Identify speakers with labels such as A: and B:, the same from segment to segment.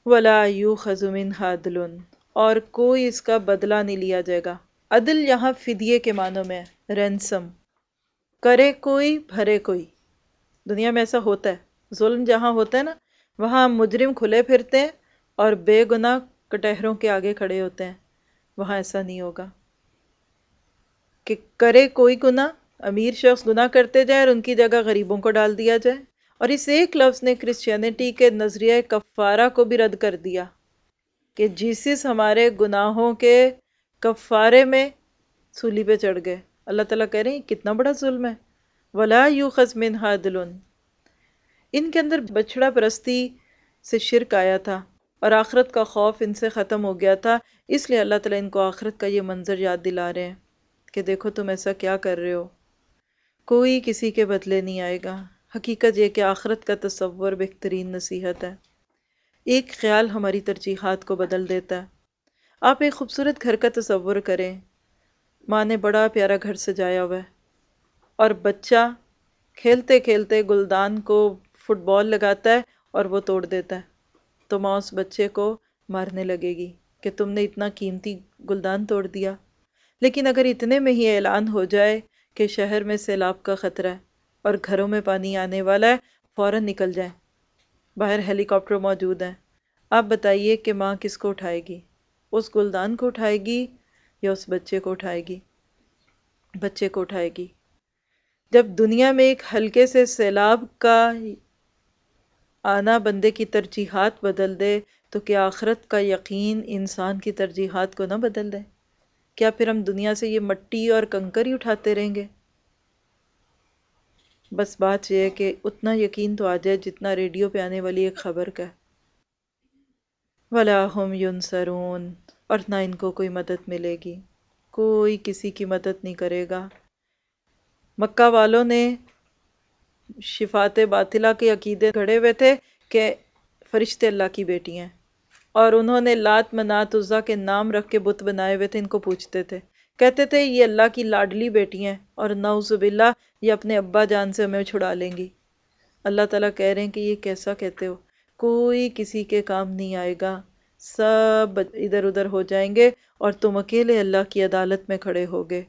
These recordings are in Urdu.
A: ولا یؤخذ منہ عدل، اور کوئی اس کا بدلہ نہیں لیا جائے گا۔ عدل یہاں فدیے کے معنوں میں ہے، رینسم۔ کرے کوئی بھرے کوئی۔ دنیا میں ایسا ہوتا ہے، ظلم جہاں ہوتا ہے نا، وہاں مجرم کھلے پھرتے ہیں اور بے گناہ کٹہروں کے آگے کھڑے ہوتے ہیں۔ وہاں ایسا نہیں ہوگا کہ کرے کوئی گناہ، امیر شخص گناہ کرتے جائے اور ان کی جگہ غریبوں کو ڈال دیا جائے۔ اور اس ایک لفظ نے کرسچینٹی کے نظریہ کفارہ کو بھی رد کر دیا کہ جیسس ہمارے گناہوں کے کفارے میں سولی پہ چڑھ گئے۔ اللہ تعالیٰ کہہ رہے ہیں کتنا بڑا ظلم ہے۔ وَلَا يُؤْخَذْ مِنْهُ عَدْلٌ۔ ان کے اندر بچڑا پرستی سے شرک آیا تھا اور آخرت کا خوف ان سے ختم ہو گیا تھا، اس لیے اللہ تعالیٰ ان کو آخرت کا یہ منظر یاد دلا رہے ہیں کہ دیکھو تم ایسا کیا کر رہے ہو، کوئی کسی کے بدلے نہیں آئے گا۔ حقیقت یہ کہ آخرت کا تصور بہترین نصیحت ہے۔ ایک خیال ہماری ترجیحات کو بدل دیتا ہے۔ آپ ایک خوبصورت گھر کا تصور کریں، ماں نے بڑا پیارا گھر سجایا ہوا ہے اور بچہ کھیلتے کھیلتے گلدان کو فٹ بال لگاتا ہے اور وہ توڑ دیتا ہے، تو ماں اس بچے کو مارنے لگے گی کہ تم نے اتنا قیمتی گلدان توڑ دیا۔ لیکن اگر اتنے میں ہی اعلان ہو جائے کہ شہر میں سیلاب کا خطرہ ہے اور گھروں میں پانی آنے والا ہے، فوراً نکل جائیں، باہر ہیلی کاپٹر موجود ہیں، آپ بتائیے کہ ماں کس کو اٹھائے گی؟ اس گلدان کو اٹھائے گی یا اس بچے کو اٹھائے گی؟ بچے کو اٹھائے گی۔ جب دنیا میں ایک ہلکے سے سیلاب کا آنا بندے کی ترجیحات بدل دے، تو کیا آخرت کا یقین انسان کی ترجیحات کو نہ بدل دے؟ کیا پھر ہم دنیا سے یہ مٹی اور کنکر ہی اٹھاتے رہیں گے؟ بس بات یہ ہے کہ اتنا یقین تو آ جائے جتنا ریڈیو پہ آنے والی ایک خبر کا ہے۔ وَلَا هُمْ يُنصَرُونَ، اور نہ ان کو کوئی مدد ملے گی، کوئی کسی کی مدد نہیں کرے گا۔ مکہ والوں نے شفاعت باطلہ کے عقیدے گھڑے ہوئے تھے کہ فرشتے اللہ کی بیٹی ہیں، اور انہوں نے لات منات عزا کے نام رکھ کے بت بنائے ہوئے تھے، ان کو پوچھتے تھے، کہتے تھے یہ اللہ کی لاڈلی بیٹی ہیں اور نعوذ باللہ یہ اپنے ابا جان سے ہمیں چھڑا لیں گی۔ اللہ تعالیٰ کہہ رہے ہیں کہ یہ کیسا کہتے ہو، کوئی کسی کے کام نہیں آئے گا، سب ادھر ادھر ہو جائیں گے اور تم اکیلے اللہ کی عدالت میں کھڑے ہوگے۔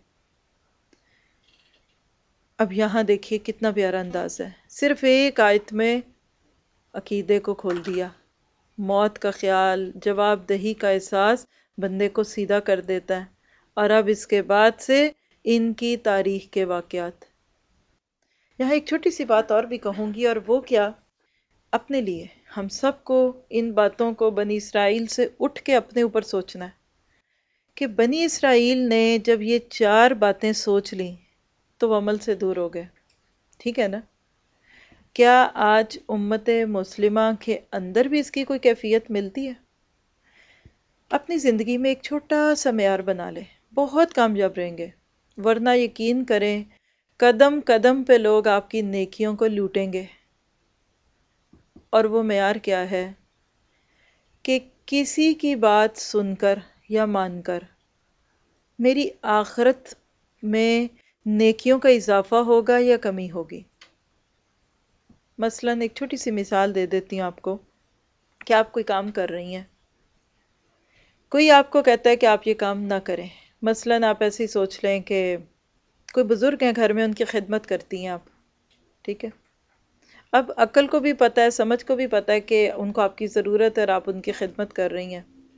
A: اب یہاں دیکھیے کتنا پیارا انداز ہے، صرف ایک آیت میں عقیدے کو کھول دیا۔ موت کا خیال، جواب دہی کا احساس بندے کو سیدھا کر دیتا ہے۔ اور اب اس کے بعد سے ان کی تاریخ کے واقعات۔ یہاں ایک چھوٹی سی بات اور بھی کہوں گی، اور وہ کیا، اپنے لیے ہم سب کو ان باتوں کو بنی اسرائیل سے اٹھ کے اپنے اوپر سوچنا ہے کہ بنی اسرائیل نے جب یہ 4 باتیں سوچ لیں تو وہ عمل سے دور ہو گئے، ٹھیک ہے نا؟ کیا آج امت مسلمہ کے اندر بھی اس کی کوئی کیفیت ملتی ہے؟ اپنی زندگی میں ایک چھوٹا سا معیار بنا لیں، بہت کامیاب رہیں گے، ورنہ یقین کریں قدم قدم پہ لوگ آپ کی نیکیوں کو لوٹیں گے۔ اور وہ معیار کیا ہے کہ کسی کی بات سن کر یا مان کر میری آخرت میں نیکیوں کا اضافہ ہوگا یا کمی ہوگی۔ مثلاً ایک چھوٹی سی مثال دے دیتی ہوں آپ کو کہ آپ کوئی کام کر رہی ہیں، کوئی آپ کو کہتا ہے کہ آپ یہ کام نہ کریں۔ مثلاً آپ ایسے ہی سوچ لیں کہ کوئی بزرگ ہیں گھر میں، ان کی خدمت کرتی ہیں آپ، ٹھیک ہے؟ اب عقل کو بھی پتہ ہے، سمجھ کو بھی پتہ ہے کہ ان کو آپ کی ضرورت ہے اور آپ ان کی خدمت کر رہی ہیں۔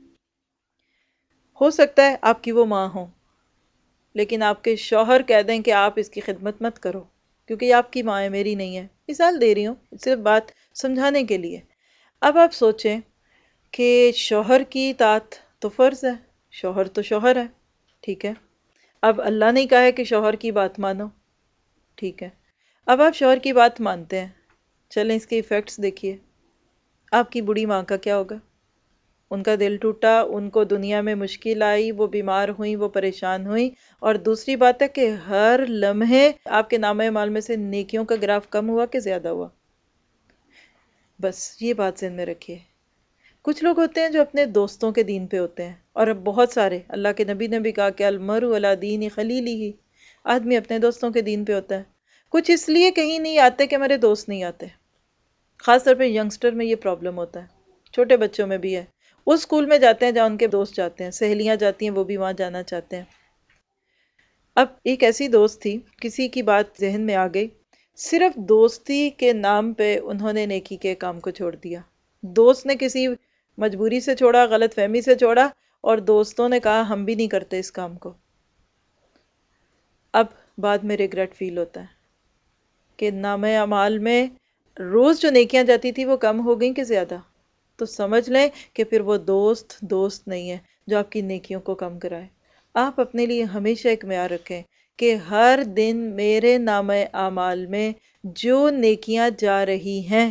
A: ہو سکتا ہے آپ کی وہ ماں ہو، لیکن آپ کے شوہر کہہ دیں کہ آپ اس کی خدمت مت کرو کیونکہ یہ آپ کی ماں ہے، میری نہیں ہے۔ مثال دے رہی ہوں صرف بات سمجھانے کے لیے۔ اب آپ سوچیں کہ شوہر کی اطاعت تو فرض ہے، شوہر تو شوہر ہے، ٹھیک ہے؟ اب اللہ نے کہا ہے کہ شوہر کی بات مانو، ٹھیک ہے؟ اب آپ شوہر کی بات مانتے ہیں، چلیں اس کے ایفیکٹس دیکھیے۔ آپ کی بوڑھی ماں کا کیا ہوگا؟ ان کا دل ٹوٹا، ان کو دنیا میں مشکل آئی، وہ بیمار ہوئیں، وہ پریشان ہوئیں، اور دوسری بات ہے کہ ہر لمحے آپ کے نامہ اعمال میں سے نیکیوں کا گراف کم ہوا کہ زیادہ ہوا؟ بس یہ بات ذہن میں رکھیے۔ کچھ لوگ ہوتے ہیں جو اپنے دوستوں کے دین پہ ہوتے ہیں، اور اب بہت سارے، اللہ کے نبی نے بھی کہا کہ المرء علی دین خلیلہ، ہی آدمی اپنے دوستوں کے دین پہ ہوتا ہے۔ کچھ اس لیے کہیں نہیں آتے کہ ہمارے دوست نہیں آتے، خاص طور پہ ینگسٹر میں یہ پرابلم ہوتا ہے، چھوٹے بچوں میں بھی ہے، اس اسکول میں جاتے ہیں جہاں ان کے دوست جاتے ہیں، سہیلیاں جاتی ہیں، وہ بھی وہاں جانا چاہتے ہیں۔ اب ایک ایسی دوست تھی، کسی کی بات ذہن میں آ گئی، صرف دوستی کے نام پہ انہوں نے نیکی کے کام کو چھوڑ دیا۔ دوست نے کسی مجبوری سے چھوڑا، غلط فہمی سے چھوڑا، اور دوستوں نے کہا ہم بھی نہیں کرتے اس کام کو۔ اب بعد میں ریگریٹ فیل ہوتا ہے کہ نامہ اعمال میں روز جو نیکیاں جاتی تھی وہ کم ہو گئیں کہ زیادہ، تو سمجھ لیں کہ پھر وہ دوست دوست نہیں ہے جو آپ کی نیکیوں کو کم کرائے۔ آپ اپنے لیے ہمیشہ ایک معیار رکھیں کہ ہر دن میرے نامہ اعمال میں جو نیکیاں جا رہی ہیں،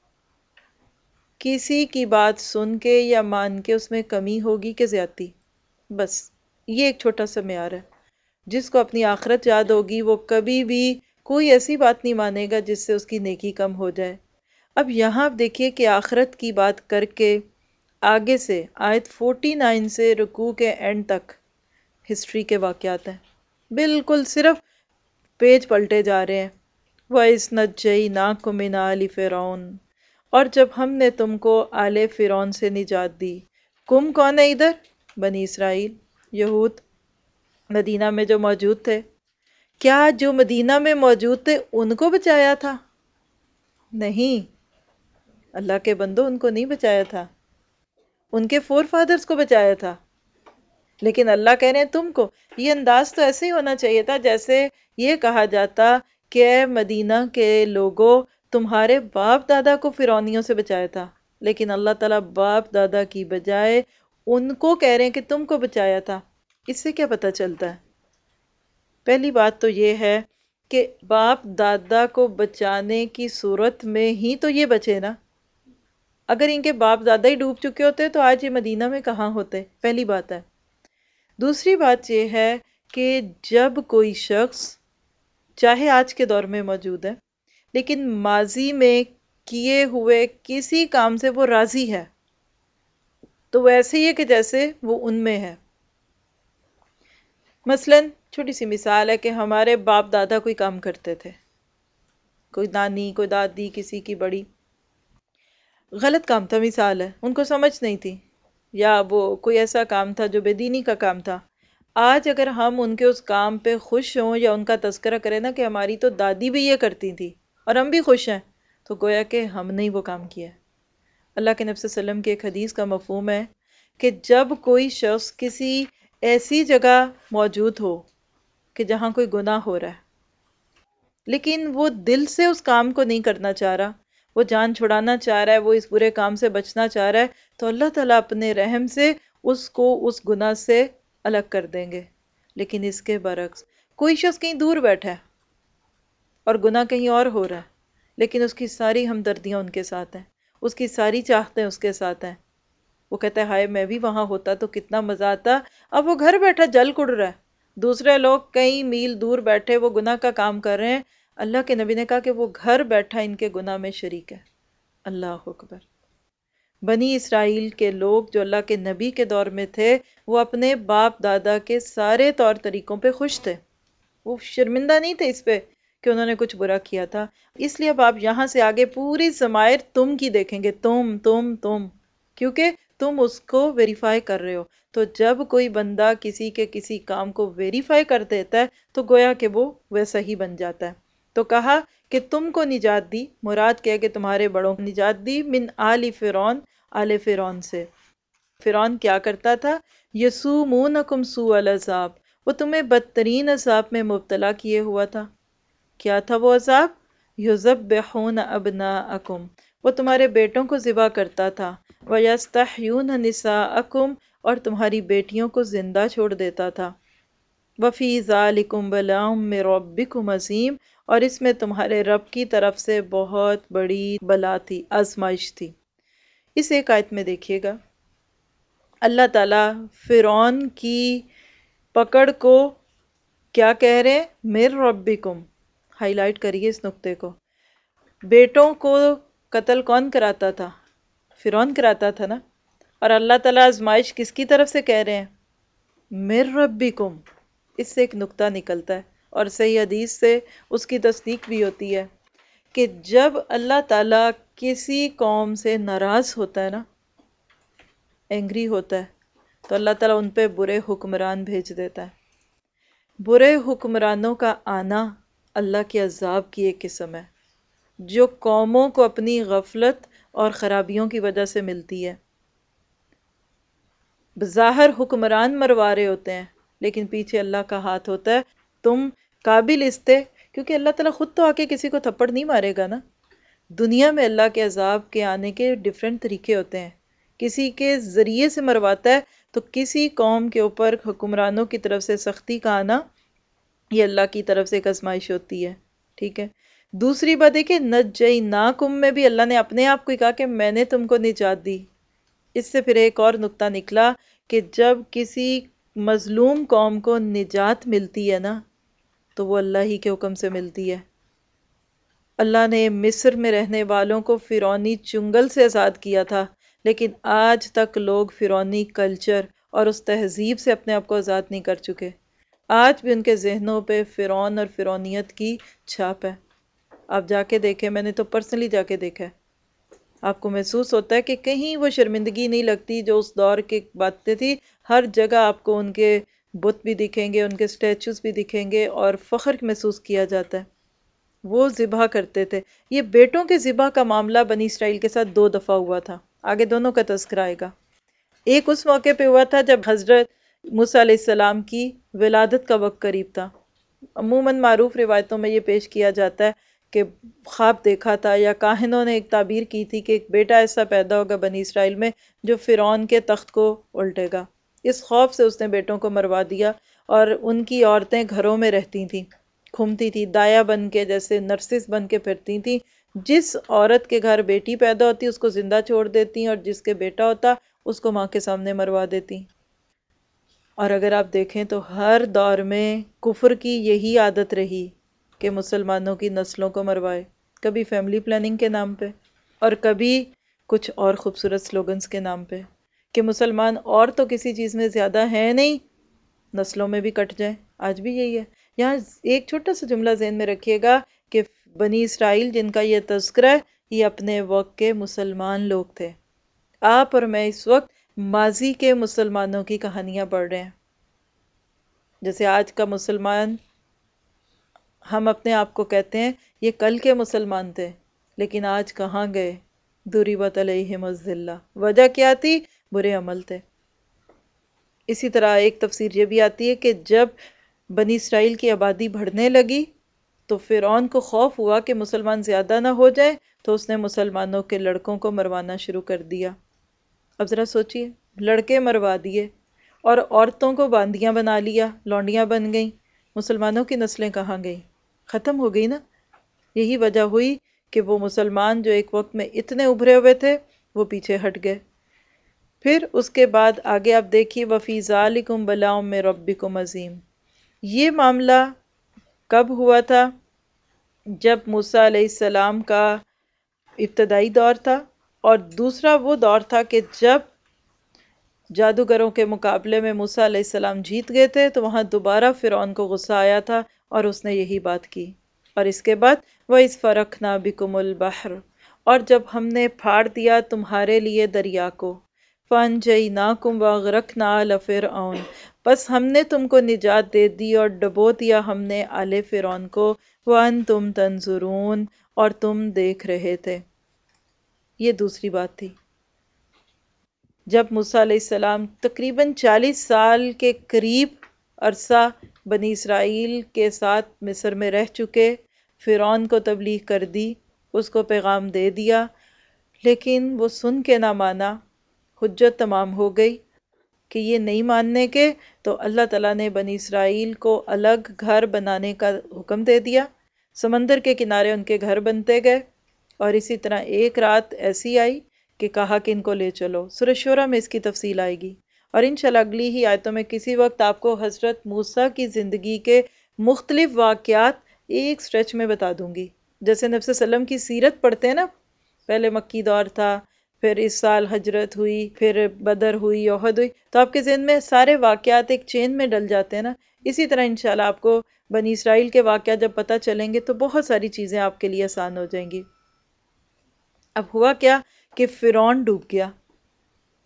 A: کسی کی بات سن کے یا مان کے اس میں کمی ہوگی کہ زیادتی، بس یہ ایک چھوٹا سا معیار ہے۔ جس کو اپنی آخرت یاد ہوگی وہ کبھی بھی کوئی ایسی بات نہیں مانے گا جس سے اس کی نیکی کم ہو جائے۔ اب یہاں آپ دیکھیے کہ آخرت کی بات کر کے آگے سے آیت 49 سے رکوع کے اینڈ تک ہسٹری کے واقعات ہیں، بالکل صرف پیج پلٹے جا رہے ہیں۔ وَإِذْ نَجَّيْنَاكُم مِّنْ آلِ فِرْعَوْنَ، اور جب ہم نے تم کو آل فرعون سے نجات دی۔ کم کون ہے ادھر؟ بنی اسرائیل، یہود، مدینہ میں جو موجود تھے۔ کیا جو مدینہ میں موجود تھے ان کو بچایا تھا؟ نہیں، اللہ کے بندو، ان کو نہیں بچایا تھا، ان کے فور فادرز کو بچایا تھا۔ لیکن اللہ کہہ رہے ہیں تم کو، یہ انداز تو ایسے ہی ہونا چاہیے تھا جیسے یہ کہا جاتا کہ اے مدینہ کے لوگوں، تمہارے باپ دادا کو فرعونیوں سے بچایا تھا، لیکن اللہ تعالیٰ باپ دادا کی بجائے ان کو کہہ رہے ہیں کہ تم کو بچایا تھا۔ اس سے کیا پتہ چلتا ہے؟ پہلی بات تو یہ ہے کہ باپ دادا کو بچانے کی صورت میں ہی تو یہ بچے نا، اگر ان کے باپ دادا ہی ڈوب چکے ہوتے تو آج یہ مدینہ میں کہاں ہوتے؟ پہلی بات ہے۔ دوسری بات یہ ہے کہ جب کوئی شخص چاہے آج کے دور میں موجود ہے لیکن ماضی میں کیے ہوئے کسی کام سے وہ راضی ہے تو وہ ایسے ہی ہے کہ جیسے وہ ان میں ہے۔ مثلا چھوٹی سی مثال ہے کہ ہمارے باپ دادا کوئی کام کرتے تھے، کوئی نانی، کوئی دادی، کسی کی بڑی، غلط کام تھا، مثال ہے، ان کو سمجھ نہیں تھی، یا وہ کوئی ایسا کام تھا جو بے دینی کا کام تھا۔ آج اگر ہم ان کے اس کام پہ خوش ہوں یا ان کا تذکرہ کریں نا کہ ہماری تو دادی بھی یہ کرتی تھی اور ہم بھی خوش ہیں، تو گویا کہ ہم نے وہ کام کیا ہے۔ اللہ کے نبی صلی اللہ علیہ وسلم کی ایک حدیث کا مفہوم ہے کہ جب کوئی شخص کسی ایسی جگہ موجود ہو کہ جہاں کوئی گناہ ہو رہا ہے لیکن وہ دل سے اس کام کو نہیں کرنا چاہ رہا، وہ جان چھڑانا چاہ رہا ہے، وہ اس برے کام سے بچنا چاہ رہا ہے، تو اللہ تعالیٰ اپنے رحم سے اس کو اس گناہ سے الگ کر دیں گے۔ لیکن اس کے برعکس کوئی شخص کہیں دور بیٹھا ہے اور گناہ کہیں اور ہو رہا ہے لیکن اس کی ساری ہمدردیاں ان کے ساتھ ہیں، اس کی ساری چاہتیں اس کے ساتھ ہیں، وہ کہتا ہے ہائے میں بھی وہاں ہوتا تو کتنا مزہ آتا، اب وہ گھر بیٹھا جل کڑ رہا ہے، دوسرے لوگ کئی میل دور بیٹھے وہ گناہ کا کام کر رہے ہیں، اللہ کے نبی نے کہا کہ وہ گھر بیٹھا ان کے گناہ میں شریک ہے۔ اللہ اکبر۔ بنی اسرائیل کے لوگ جو اللہ کے نبی کے دور میں تھے وہ اپنے باپ دادا کے سارے طور طریقوں پہ خوش تھے، وہ شرمندہ نہیں تھے اس پہ کہ انہوں نے کچھ برا کیا تھا۔ اس لیے اب آپ یہاں سے آگے پوری ضمائر تم کی دیکھیں گے، تم، کیونکہ تم اس کو ویریفائی کر رہے ہو، تو جب کوئی بندہ کسی کے کسی کام کو ویریفائی کر دیتا ہے تو گویا کہ وہ ویسا ہی بن جاتا ہے۔ تو کہا کہ تم کو نجات دی، مراد کیا کہ تمہارے بڑوں کو نجات دی، من آل فرعون، آل فرعون سے۔ فرعون کیا کرتا تھا؟ یسومونکم سوء العذاب، وہ تمہیں بدترین عذاب میں مبتلا کیے ہوا تھا۔ کیا تھا وہ عذاب؟ یذبحون ابناءکم، وہ تمہارے بیٹوں کو ذبح کرتا تھا، ویستحیون نساءکم، اور تمہاری بیٹیوں کو زندہ چھوڑ دیتا تھا۔ وفی ذالکم بلاء من ربکم عظیم، اور اس میں تمہارے رب کی طرف سے بہت بڑی بلا تھی، آزمائش تھی۔ اس ایک آیت میں دیکھیے گا اللہ تعالیٰ فرعون کی پکڑ کو کیا کہہ رہے ہیں؟ من ربکم، ہائی لائٹ کریے اس نقطے کو۔ بیٹوں کو قتل کون کراتا تھا؟ فرعون کراتا تھا نا، اور اللہ تعالیٰ آزمائش کس کی طرف سے کہہ رہے ہیں؟ من ربکم۔ اس سے ایک نقطہ نکلتا ہے اور صحیح حدیث سے اس کی تصدیق بھی ہوتی ہے کہ جب اللہ تعالیٰ کسی قوم سے ناراض ہوتا ہے نا اینگری ہوتا ہے تو اللہ تعالیٰ ان پہ برے حکمران بھیج دیتا ہے۔ برے حکمرانوں کا آنا اللہ کے عذاب کی ایک قسم ہے جو قوموں کو اپنی غفلت اور خرابیوں کی وجہ سے ملتی ہے۔ بظاہر حکمران مروا رہے ہوتے ہیں لیکن پیچھے اللہ کا ہاتھ ہوتا ہے، تم قابل استے، کیونکہ اللہ تعالیٰ خود تو آ کے کسی کو تھپڑ نہیں مارے گا نا۔ دنیا میں اللہ کے عذاب کے آنے کے ڈیفرنٹ طریقے ہوتے ہیں، کسی کے ذریعے سے مرواتا ہے، تو کسی قوم کے اوپر حکمرانوں کی طرف سے سختی کا آنا یہ اللہ کی طرف سے ایک آزمائش ہوتی ہے، ٹھیک ہے۔ دوسری بات ہے کہ نجیناکم میں بھی اللہ نے اپنے آپ کو ہی کہا کہ میں نے تم کو نجات دی۔ اس سے پھر ایک اور نقطہ نکلا کہ جب کسی مظلوم قوم کو نجات ملتی ہے نا تو وہ اللہ ہی کے حکم سے ملتی ہے۔ اللہ نے مصر میں رہنے والوں کو فرعونی چنگل سے آزاد کیا تھا، لیکن آج تک لوگ فرعونی کلچر اور اس تہذیب سے اپنے آپ کو آزاد نہیں کر چکے۔ آج بھی ان کے ذہنوں پہ فرعون اور فرعونیت کی چھاپ ہے۔ آپ جا کے دیکھیں، میں نے تو پرسنلی جا کے دیکھا ہے، آپ کو محسوس ہوتا ہے کہ کہیں وہ شرمندگی نہیں لگتی جو اس دور کی باتیں تھی۔ ہر جگہ آپ کو ان کے بت بھی دکھیں گے، ان کے سٹیچوز بھی دکھیں گے اور فخر محسوس کیا جاتا ہے۔ وہ ذبح کرتے تھے۔ یہ بیٹوں کے ذبح کا معاملہ بنی اسرائیل کے ساتھ 2 دفعہ ہوا تھا، آگے دونوں کا تذکرہ آئے گا۔ ایک اس موقع پہ ہوا تھا جب حضرت موسیٰ علیہ السلام کی ولادت کا وقت قریب تھا۔ عموماً معروف روایتوں میں یہ پیش کیا جاتا ہے کہ خواب دیکھا تھا یا کاہنوں نے ایک تعبیر کی تھی کہ ایک بیٹا ایسا پیدا ہوگا بنی اسرائیل میں جو فرعون کے تخت کو الٹے گا۔ اس خوف سے اس نے بیٹوں کو مروا دیا اور ان کی عورتیں گھروں میں رہتی تھیں، گھومتی تھی دایا بن کے، جیسے نرسس بن کے پھرتی تھیں۔ جس عورت کے گھر بیٹی پیدا ہوتی اس کو زندہ چھوڑ دیتی اور جس کے بیٹا ہوتا اس کو ماں کے سامنے مروا دیتی۔ اور اگر آپ دیکھیں تو ہر دور میں کفر کی یہی عادت رہی کہ مسلمانوں کی نسلوں کو مروائے، کبھی فیملی پلاننگ کے نام پہ اور کبھی کچھ اور خوبصورت سلوگنز کے نام پہ کہ مسلمان اور تو کسی چیز میں زیادہ ہیں نہیں، نسلوں میں بھی کٹ جائیں۔ آج بھی یہی ہے۔ یہاں ایک چھوٹا سا جملہ ذہن میں رکھیے گا کہ بنی اسرائیل جن کا یہ تذکرہ ہے یہ اپنے وقت کے مسلمان لوگ تھے۔ آپ اور میں اس وقت ماضی کے مسلمانوں کی کہانیاں پڑھ رہے ہیں۔ جیسے آج کا مسلمان، ہم اپنے آپ کو کہتے ہیں یہ کل کے مسلمان تھے، لیکن آج کہاں گئے؟ ضربت علیہم الذلہ۔ وجہ کیا تھی؟ برے عمل تھے۔ اسی طرح ایک تفسیر یہ بھی آتی ہے کہ جب بنی اسرائیل کی آبادی بڑھنے لگی تو فرعون کو خوف ہوا کہ مسلمان زیادہ نہ ہو جائے، تو اس نے مسلمانوں کے لڑکوں کو مروانا شروع کر دیا۔ اب ذرا سوچئے، لڑکے مروا دیے اور عورتوں کو باندیاں بنا لیا، لونڈیاں بن گئیں، مسلمانوں کی نسلیں کہاں گئیں؟ ختم ہو گئی نا۔ یہی وجہ ہوئی کہ وہ مسلمان جو ایک وقت میں اتنے ابھرے ہوئے تھے وہ پیچھے ہٹ گئے۔ پھر اس کے بعد آگے آپ دیکھیے وَفِي ذَلِكُمْ بَلَاءٌ مِّن رَبِّكُمْ عَظِيمٌ۔ یہ معاملہ کب ہوا تھا؟ جب موسیٰ علیہ السلام کا ابتدائی دور تھا، اور دوسرا وہ دور تھا کہ جب جادوگروں کے مقابلے میں موسیٰ علیہ السلام جیت گئے تھے تو وہاں دوبارہ فرعون کو غصہ آیا تھا اور اس نے یہی بات کی۔ اور اس کے بعد وَإِذْ فَرَقْنَا بِكُمُ الْبَحْرَ، اور جب ہم نے پھاڑ دیا تمہارے لیے دریا کو، فَأَنْجَيْنَاكُمْ وَأَغْرَقْنَا آلَ فِرْعَوْنَ، بس ہم نے تم کو نجات دے دی اور ڈبو دیا ہم نے آل فرعون کو، وَأَنْتُمْ تَنْظُرُونَ، اور تم دیکھ رہے تھے۔ یہ دوسری بات تھی۔ جب موسیٰ علیہ السلام تقریباً 40 سال کے قریب عرصہ بنی اسرائیل کے ساتھ مصر میں رہ چکے، فرعون کو تبلیغ کر دی، اس کو پیغام دے دیا، لیکن وہ سن کے نہ مانا، حجت تمام ہو گئی کہ یہ نہیں ماننے کے، تو اللہ تعالیٰ نے بنی اسرائیل کو الگ گھر بنانے کا حکم دے دیا۔ سمندر کے کنارے ان کے گھر بنتے گئے، اور اسی طرح ایک رات ایسی آئی کہ کہا کہ ان کو لے چلو۔ سورہ شورہ میں اس کی تفصیل آئے گی، اور انشاءاللہ اگلی ہی آیتوں میں کسی وقت آپ کو حضرت موسیٰ کی زندگی کے مختلف واقعات ایک سٹریچ میں بتا دوں گی۔ جیسے نبی صلی اللہ علیہ وسلم کی سیرت پڑھتے ہیں نا، پہلے مکی دور تھا، پھر اس سال ہجرت ہوئی، پھر بدر ہوئی، احد ہوئی، تو آپ کے ذہن میں سارے واقعات ایک چین میں ڈل جاتے ہیں نا۔ اسی طرح انشاءاللہ آپ کو بنی اسرائیل کے واقعات جب پتہ چلیں گے تو بہت ساری چیزیں آپ کے لیے آسان ہو جائیں گی۔ اب ہوا کیا کہ فرعون ڈوب گیا،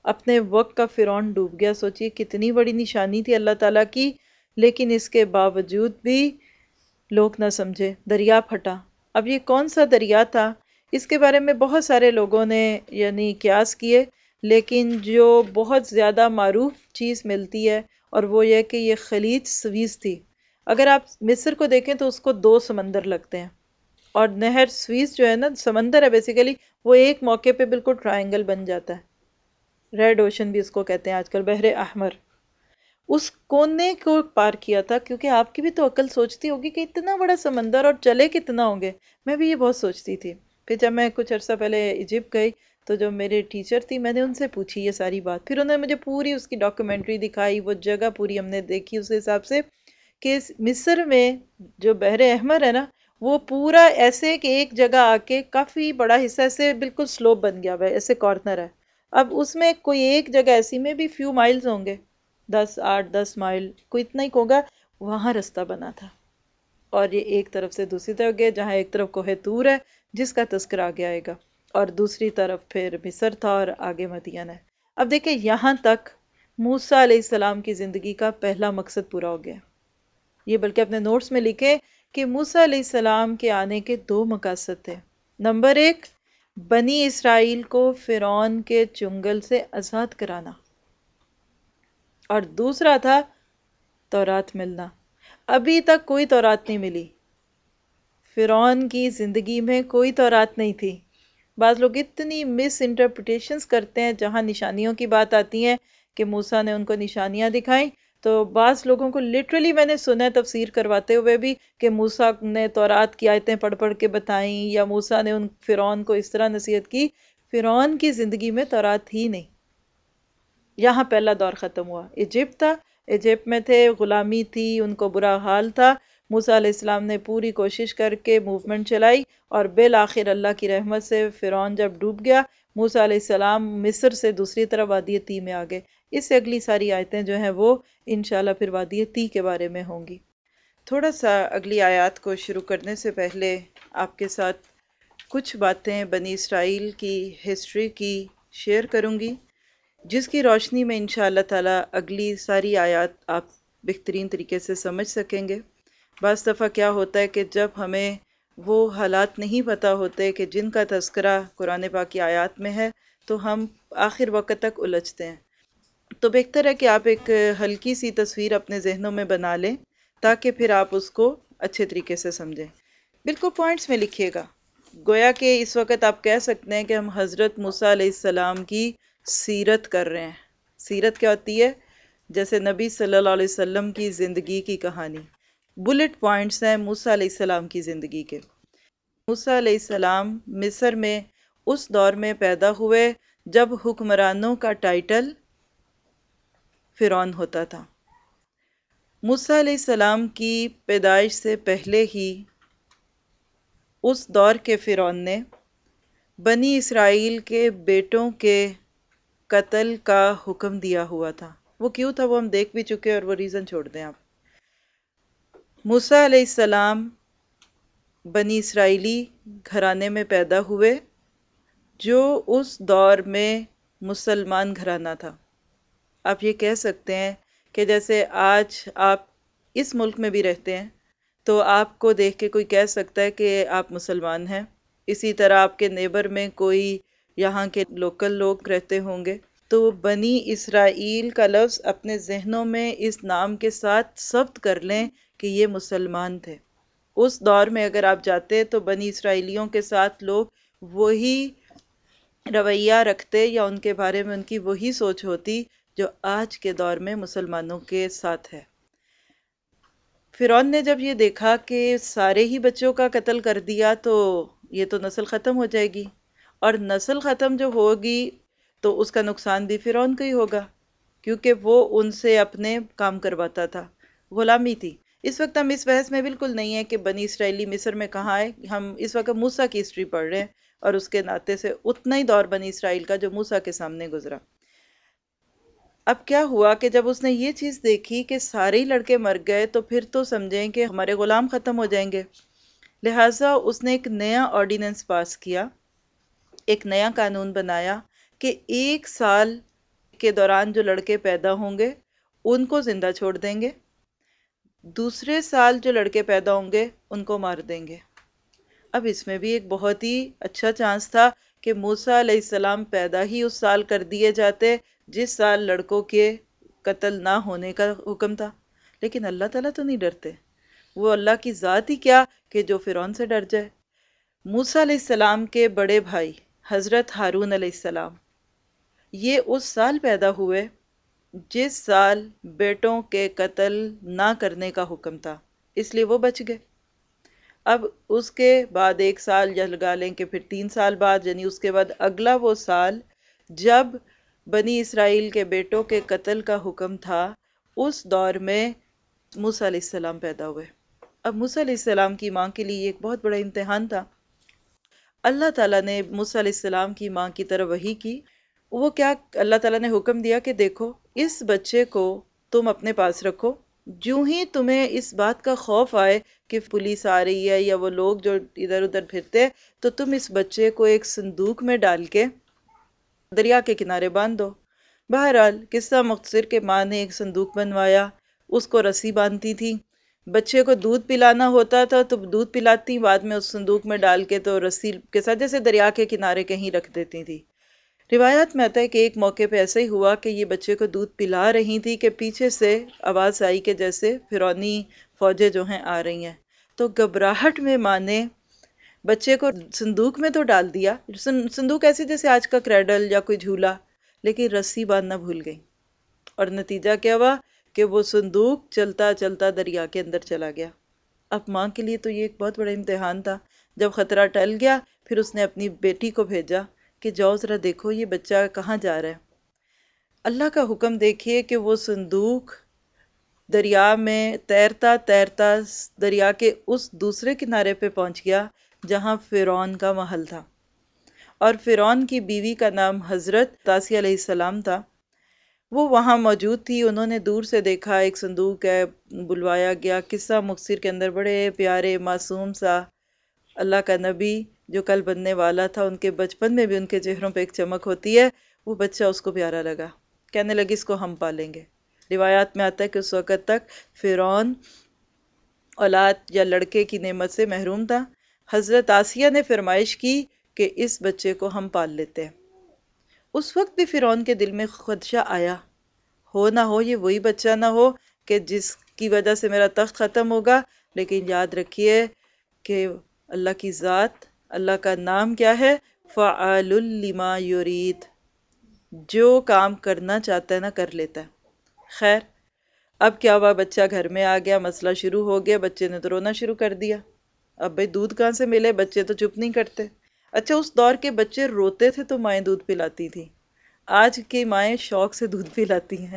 A: اپنے وقت کا فرعون ڈوب گیا. سوچئے کتنی بڑی نشانی تھی اللہ تعالیٰ کی، لیکن اس کے باوجود بھی لوگ نہ سمجھے، دریا پھٹا. اب یہ کون سا دریا تھا، اس کے بارے میں بہت سارے لوگوں نے یعنی قیاس کیے، لیکن جو بہت زیادہ معروف چیز ملتی ہے اور وہ یہ کہ یہ خلیج سویز تھی. اگر آپ مصر کو دیکھیں تو اس کو دو سمندر لگتے ہیں، اور نہر سویز جو ہے نا سمندر ہے بیسیکلی، وہ ایک موقع پہ بالکل ٹرائنگل بن جاتا ہے. ریڈ اوشن بھی اس کو کہتے ہیں آج کل، بحر احمر. اس کونے کو پار کیا تھا، کیونکہ آپ کی بھی تو عقل سوچتی ہوگی کہ اتنا بڑا سمندر اور چلے کتنا ہوں گے. میں بھی یہ بہت سوچتی تھی. پھر جب میں کچھ عرصہ پہلے ایجپٹ گئی تو جو میرے ٹیچر تھی، میں نے ان سے پوچھی یہ ساری بات. پھر انہوں نے مجھے پوری اس کی ڈاکیومنٹری دکھائی، وہ جگہ پوری ہم نے دیکھی اس حساب سے کہ مصر میں جو بحر احمر ہے نا، وہ پورا ایسے کہ ایک جگہ آ کے کافی بڑا حصہ ایسے بالکل سلوپ بن گیا ہوا ہے، ایسے کارنر ہے. اب اس میں کوئی ایک جگہ ایسی میں بھی فیو مائلز ہوں گے، 8-10 مائل، کوئی اتنا ہی ہوگا، وہاں رستہ بنا تھا. اور یہ ایک طرف سے دوسری طرف گئے، جہاں ایک طرف کوہ طور ہے جس کا تذکرہ آگے آئے گا، اور دوسری طرف پھر مصر تھا اور آگے مدین ہے. اب دیکھیں یہاں تک موسیٰ علیہ السلام کی زندگی کا پہلا مقصد پورا ہو گیا. یہ بلکہ اپنے نوٹس میں لکھیں کہ موسیٰ علیہ السلام کے آنے کے 2 مقاصد تھے. نمبر 1، بنی اسرائیل کو فرعون کے چنگل سے آزاد کرانا، اور دوسرا تھا تورات ملنا. ابھی تک کوئی تورات نہیں ملی، فرعون کی زندگی میں کوئی تورات نہیں تھی. بعض لوگ اتنی مس انٹرپریٹیشنز کرتے ہیں، جہاں نشانیوں کی بات آتی ہے کہ موسیٰ نے ان کو نشانیاں دکھائیں، تو بعض لوگوں کو لٹرلی میں نے سنا ہے تفسیر کرواتے ہوئے بھی کہ موسیٰ نے تورات کی آیتیں پڑھ پڑھ کے بتائیں، یا موسیٰ نے ان فرعون کو اس طرح نصیحت کی. فرعون کی زندگی میں تورات ہی نہیں. یہاں پہلا دور ختم ہوا. ایجپٹ تھا، ایجپٹ میں تھے، غلامی تھی، ان کو برا حال تھا. موسیٰ علیہ السلام نے پوری کوشش کر کے موومنٹ چلائی، اور بالآخر اللہ کی رحمت سے فرعون جب ڈوب گیا، موسیٰ علیہ السلام مصر سے دوسری طرف وادی تی میں آ گئے. اس سے اگلی ساری آیتیں جو ہیں وہ انشاءاللہ پھر وادی تی کے بارے میں ہوں گی. تھوڑا سا اگلی آیات کو شروع کرنے سے پہلے آپ کے ساتھ کچھ باتیں بنی اسرائیل کی ہسٹری کی شیئر کروں گی، جس کی روشنی میں انشاءاللہ تعالی اگلی ساری آیات آپ بہترین طریقے سے سمجھ سکیں گے. بعض دفعہ کیا ہوتا ہے کہ جب ہمیں وہ حالات نہیں پتہ ہوتے کہ جن کا تذکرہ قرآن پاک کی آیات میں ہے، تو ہم آخر وقت تک الجھتے ہیں. تو بہتر ہے کہ آپ ایک ہلکی سی تصویر اپنے ذہنوں میں بنا لیں، تاکہ پھر آپ اس کو اچھے طریقے سے سمجھیں. بالکل پوائنٹس میں لکھیے گا. گویا کہ اس وقت آپ کہہ سکتے ہیں کہ ہم حضرت موسیٰ علیہ السلام کی سیرت کر رہے ہیں. سیرت کیا ہوتی ہے؟ جیسے نبی صلی اللہ علیہ وسلم کی زندگی کی کہانی. بلٹ پوائنٹس ہیں موسیٰ علیہ السلام کی زندگی کے. موسیٰ علیہ السلام مصر میں اس دور میں پیدا ہوئے جب حکمرانوں کا ٹائٹل فرعون ہوتا تھا. موسیٰ علیہ السلام کی پیدائش سے پہلے ہی اس دور کے فرعون نے بنی اسرائیل کے بیٹوں کے قتل کا حکم دیا ہوا تھا. وہ کیوں تھا وہ ہم دیکھ بھی چکے، اور وہ ریزن چھوڑ دیں آپ. موسیٰ علیہ السلام بنی اسرائیلی گھرانے میں پیدا ہوئے، جو اس دور میں مسلمان گھرانہ تھا. آپ یہ کہہ سکتے ہیں کہ جیسے آج آپ اس ملک میں بھی رہتے ہیں تو آپ کو دیکھ کے کوئی کہہ سکتا ہے کہ آپ مسلمان ہیں. اسی طرح آپ کے نیبر میں کوئی یہاں کے لوکل لوگ رہتے ہوں گے. تو بنی اسرائیل کا لفظ اپنے ذہنوں میں اس نام کے ساتھ ثبت کر لیں کہ یہ مسلمان تھے. اس دور میں اگر آپ جاتے تو بنی اسرائیلیوں کے ساتھ لوگ وہی رویہ رکھتے، یا ان کے بارے میں ان کی وہی سوچ ہوتی جو آج کے دور میں مسلمانوں کے ساتھ ہے. فرعون نے جب یہ دیکھا کہ سارے ہی بچوں کا قتل کر دیا تو یہ تو نسل ختم ہو جائے گی، اور نسل ختم جو ہوگی تو اس کا نقصان بھی فرعون کو ہی ہوگا، کیونکہ وہ ان سے اپنے کام کرواتا تھا. غلامی تھی. اس وقت ہم اس بحث میں بالکل نہیں ہیں کہ بنی اسرائیلی مصر میں کہاں ہے. ہم اس وقت موسیٰ کی ہسٹری پڑھ رہے ہیں، اور اس کے ناطے سے اتنا ہی دور بنی اسرائیل کا جو موسیٰ کے سامنے گزرا. اب کیا ہوا کہ جب اس نے یہ چیز دیکھی کہ سارے ہی لڑکے مر گئے، تو پھر تو سمجھیں کہ ہمارے غلام ختم ہو جائیں گے. لہٰذا اس نے ایک نیا آرڈیننس پاس کیا، ایک نیا قانون بنایا کہ 1 سال کے دوران جو لڑکے پیدا ہوں گے ان کو زندہ چھوڑ دیں گے، دوسرے سال جو لڑکے پیدا ہوں گے ان کو مار دیں گے۔ اب اس میں بھی ایک بہت ہی اچھا چانس تھا کہ موسیٰ علیہ السلام پیدا ہی اس سال کر دیے جاتے جس سال لڑکوں کے قتل نہ ہونے کا حکم تھا، لیکن اللہ تعالیٰ تو نہیں ڈرتے، وہ اللہ کی ذات ہی کیا کہ جو فرعون سے ڈر جائے۔ موسیٰ علیہ السلام کے بڑے بھائی حضرت ہارون علیہ السلام یہ اس سال پیدا ہوئے جس سال بیٹوں کے قتل نہ کرنے کا حکم تھا، اس لیے وہ بچ گئے۔ اب اس کے بعد 1 سال یا لگا لیں کہ پھر 3 سال بعد، یعنی اس کے بعد اگلا وہ سال جب بنی اسرائیل کے بیٹوں کے قتل کا حکم تھا، اس دور میں موسیٰ علیہ السلام پیدا ہوئے۔ اب موسیٰ علیہ السلام کی ماں کے لیے یہ ایک بہت بڑا امتحان تھا۔ اللہ تعالیٰ نے موسیٰ علیہ السلام کی ماں کی طرف وحی کی، وہ کیا اللہ تعالیٰ نے حکم دیا کہ دیکھو اس بچے کو تم اپنے پاس رکھو، جو ہی تمہیں اس بات کا خوف آئے کہ پولیس آ رہی ہے یا وہ لوگ جو ادھر ادھر پھرتے، تو تم اس بچے کو ایک صندوق میں ڈال کے دریا کے کنارے باندھ دو۔ بہرحال قصہ مختصر کہ ماں نے ایک صندوق بنوایا، اس کو رسی باندھتی تھی، بچے کو دودھ پلانا ہوتا تھا تو دودھ پلاتی، بعد میں اس صندوق میں ڈال کے تو رسی کے ساتھ جیسے دریا کے کنارے کہیں رکھ دیتی تھی۔ روایات میں آتا ہے کہ ایک موقع پہ ایسا ہی ہوا کہ یہ بچے کو دودھ پلا رہی تھی کہ پیچھے سے آواز آئی کہ جیسے فرعونی فوجیں جو ہیں آ رہی ہیں، تو گھبراہٹ میں ماں نے بچے کو صندوق میں تو ڈال دیا، صندوق ایسے جیسے آج کا کریڈل یا کوئی جھولا، لیکن رسی باندھنا بھول گئی، اور نتیجہ کیا ہوا کہ وہ صندوق چلتا چلتا دریا کے اندر چلا گیا۔ اب ماں کے لیے تو یہ ایک بہت بڑا امتحان تھا۔ جب خطرہ ٹل گیا پھر اس نے اپنی بیٹی کو بھیجا کہ جاؤ ذرا دیکھو یہ بچہ کہاں جا رہا ہے۔ اللہ کا حکم دیکھیے کہ وہ صندوق دریا میں تیرتا تیرتا دریا کے اس دوسرے کنارے پہ پہنچ گیا جہاں فرعون کا محل تھا، اور فرعون کی بیوی کا نام حضرت آسیہ علیہ السلام تھا، وہ وہاں موجود تھی۔ انہوں نے دور سے دیکھا ایک صندوق ہے، بلوایا گیا۔ قصہ مختصر کے اندر بڑے پیارے معصوم سا اللہ کا نبی جو کل بننے والا تھا، ان کے بچپن میں بھی ان کے چہروں پہ ایک چمک ہوتی ہے، وہ بچہ اس کو پیارا لگا، کہنے لگی اس کو ہم پالیں گے۔ روایات میں آتا ہے کہ اس وقت تک فرعون اولاد یا لڑکے کی نعمت سے محروم تھا۔ حضرت آسیہ نے فرمائش کی کہ اس بچے کو ہم پال لیتے ہیں۔ اس وقت بھی فرعون کے دل میں خدشہ آیا، ہو نہ ہو یہ وہی بچہ نہ ہو کہ جس کی وجہ سے میرا تخت ختم ہوگا، لیکن یاد رکھیے کہ اللہ کی ذات، اللہ کا نام کیا ہے؟ فعال لما یرید، جو کام کرنا چاہتا ہے نا کر لیتا ہے۔ خیر اب کیا ہوا، بچہ گھر میں آ گیا، مسئلہ شروع ہو گیا، بچے نے تو رونا شروع کر دیا۔ اب بھئی دودھ کہاں سے ملے، بچے تو چپ نہیں کرتے۔ اچھا اس دور کے بچے روتے تھے تو مائیں دودھ پلاتی تھی، آج کی مائیں شوق سے دودھ پلاتی ہیں۔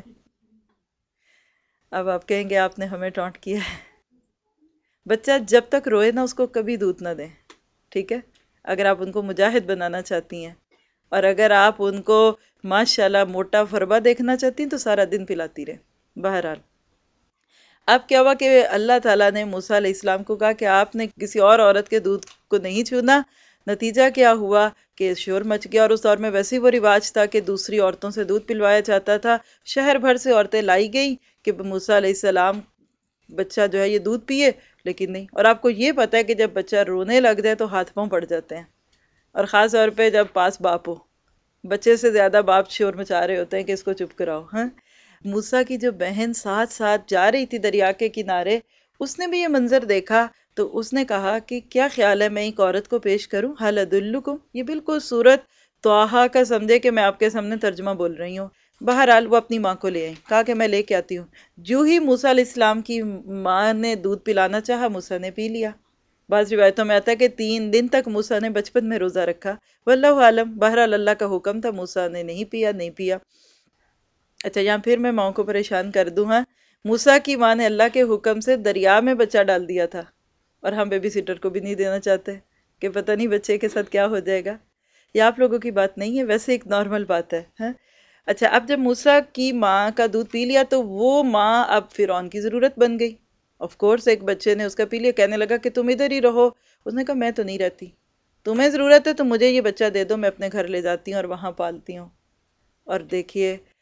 A: اب آپ کہیں گے آپ نے ہمیں ٹونٹ کیا ہے۔ بچہ جب تک روئے نا اس کو کبھی دودھ نہ دیں، ٹھیک ہے؟ اگر آپ ان کو مجاہد بنانا چاہتی ہیں، اور اگر آپ ان کو ماشاءاللہ موٹا فربا دیکھنا چاہتی ہیں تو سارا دن پلاتی رہیں۔ بہرحال اب کیا ہوا کہ اللہ تعالیٰ نے موسیٰ علیہ السلام کو کہا کہ آپ نے کسی اور عورت کے دودھ کو نہیں چھونا۔ نتیجہ کیا ہوا کہ شور مچ گیا، اور اس دور میں ویسے ہی وہ رواج تھا کہ دوسری عورتوں سے دودھ پلوایا جاتا تھا۔ شہر بھر سے عورتیں لائی گئیں کہ موسیٰ علیہ السلام بچہ جو ہے یہ دودھ پیے، لیکن نہیں۔ اور آپ کو یہ پتہ ہے کہ جب بچہ رونے لگ جائے تو ہاتھ پاؤں پڑ جاتے ہیں، اور خاص طور پہ جب پاس باپ ہو، بچے سے زیادہ باپ شور مچا رہے ہوتے ہیں کہ اس کو چپ کراؤ۔ ہاں، موسیٰ کی جو بہن ساتھ ساتھ جا رہی تھی دریا کے کنارے، اس نے بھی یہ منظر دیکھا تو اس نے کہا کہ کیا خیال ہے میں ایک عورت کو پیش کروں، حل ادلکم، یہ بالکل صورت طٰہٰ کا سمجھے کہ میں آپ کے سامنے ترجمہ بول رہی ہوں۔ بہرحال وہ اپنی ماں کو لے آئی، کہا کہ میں لے کے آتی ہوں۔ جو ہی موسیٰ علیہ السلام کی ماں نے دودھ پلانا چاہا، موسیٰ نے پی لیا۔ بعض روایتوں میں آتا ہے کہ 3 دن تک موسیٰ نے بچپن میں روزہ رکھا، واللہ عالم، بہرحال اللہ کا حکم تھا، موسیٰ نے نہیں پیا۔ اچھا یہاں پھر میں ماں کو پریشان کر دوں۔ ہاں، موسیٰ کی ماں نے اللہ کے حکم سے دریا میں بچہ ڈال دیا تھا، اور ہم بیبی سیٹر کو بھی نہیں دینا چاہتے کہ پتہ نہیں بچے کے ساتھ کیا ہو جائے گا۔ یہ آپ لوگوں کی بات نہیں ہے، ویسے ایک نارمل بات ہے۔ ہاں اچھا، اب جب موسیٰ کی ماں کا دودھ پی لیا تو وہ ماں اب فرعون کی ضرورت بن گئی۔ آف کورس ایک بچے نے اس کا پی لیا، کہنے لگا کہ تم ادھر ہی رہو۔ اس نے کہا میں تو نہیں رہتی، تمہیں ضرورت ہے تو مجھے یہ بچہ دے دو، میں اپنے گھر لے جاتی ہوں اور وہاں پالتی ہوں۔ اور دیکھیے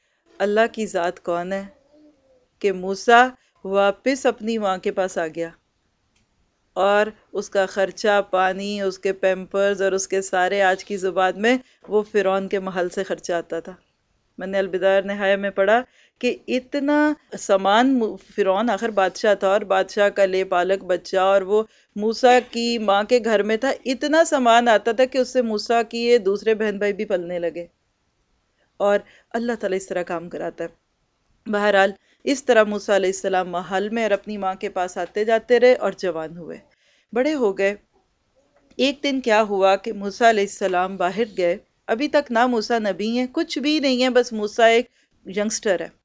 A: اللہ کی ذات کون ہے کہ موسیٰ واپس اپنی ماں کے پاس آ گیا، اور اس کا خرچہ پانی، اس کے پیمپرز اور اس کے سارے، آج کی زبان میں، وہ فرعون کے محل سے خرچہ آتا تھا۔ میں نے البدایہ اور نہایہ میں پڑھا کہ اتنا سامان، فرعون آخر بادشاہ تھا، اور بادشاہ کا لے پالک بچہ، اور وہ موسیٰ کی ماں کے گھر میں تھا، اتنا سامان آتا تھا کہ اس سے موسیٰ کی یہ دوسرے بہن بھائی بھی پلنے لگے، اور اللہ تعالیٰ اس طرح کام کراتا ہے۔ بہرحال اس طرح موسیٰ علیہ السلام محل میں اور اپنی ماں کے پاس آتے جاتے رہے اور جوان ہوئے، بڑے ہو گئے۔ ایک دن کیا ہوا کہ موسیٰ علیہ السلام باہر گئے، ابھی تک نہ موسیٰ نبی ہیں، کچھ بھی نہیں ہے، بس موسیٰ ایک ینگسٹر ہے۔